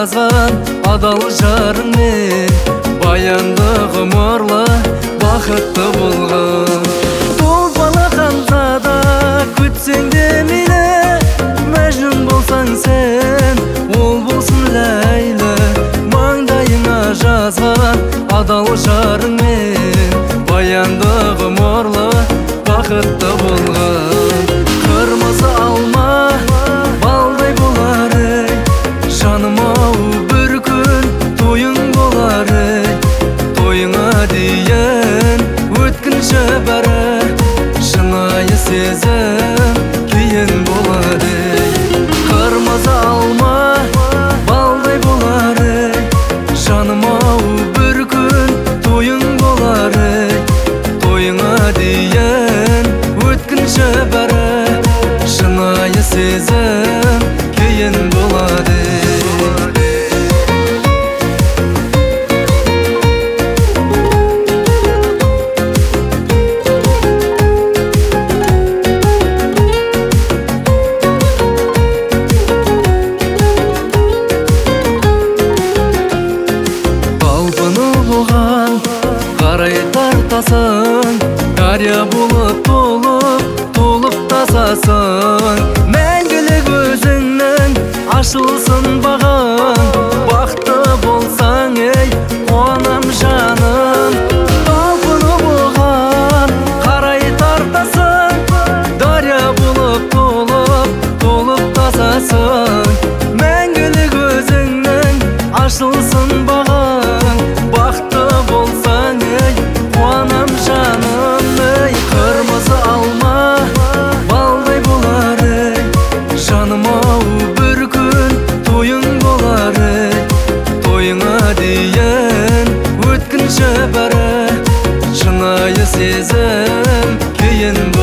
жазған адал жарыңмен баянды ғұмырлы бақытты болған. Толпалағанда күтсең де мені, мәжнүн болсаң сен, ол болсын Ләйлі. Маңдайыңа жазған адал жарыңмен баянды ғұмырлы бақытты болған. Қырмызы алма балдай болар ей, жаным-ау бір күн тойың болар ей. Тойыңа дейін өткінші бәрі шынайы сезім кейін болады ей. Қырмызы алма балдай болар ей, жаным-ау бір күн тойың болар ей. Тойыңа дейін өткінші бәрі шынайы сезім кейін болады ей. Қарай тартасың, дария болып толып тасасың. Мәңгілік өзіңнің ашылсын бағың, бақытты болсаң ей, қуанам жаным. Талпынып оған қарай тартасың, дария болып толып тасасың. Мәңгілік өзіңнің ашылсын бағың, бақытты болсаң ей, қуанам жаным ей. Қырмызы алма балдай болар ей, жаным-ау бір күн тойың болар ей. Тойыңа дейін өткінші бәрі шынайы сезім кейін